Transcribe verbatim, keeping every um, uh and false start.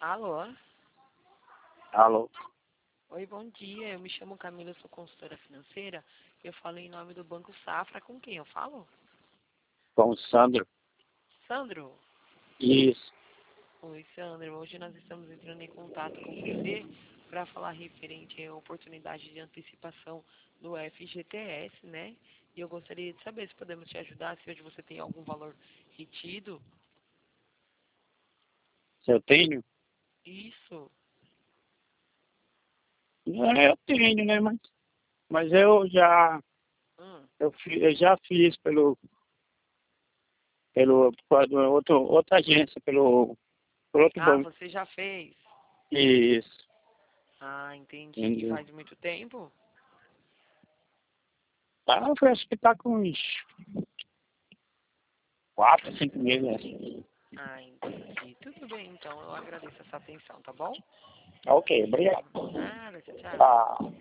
Alô? Alô? Oi, bom dia. Eu me chamo Camila, eu sou consultora financeira. Eu falo em nome do Banco Safra. Com quem eu falo? Com o Sandro? Sandro? Isso. Oi, Sandro. Hoje nós estamos entrando em contato com você para falar referente à oportunidade de antecipação do F G T S, né? E eu gostaria de saber se podemos te ajudar, se hoje você tem algum valor retido. Se eu tenho? Isso. É, eu tenho, né? Mas, mas eu já Hum. eu, fi- eu já fiz pelo pelo por outro, outra agência, pelo por outro Ah, banco. você já fez? Isso. Ah, entendi. E Entendeu? faz muito tempo? Tá, eu acho que tá com uns quatro, cinco meses. Assim. Ah, entendi. Tudo bem, então. Eu agradeço essa atenção, tá bom? Ok, obrigado. Nada, tchau, tchau. Tá.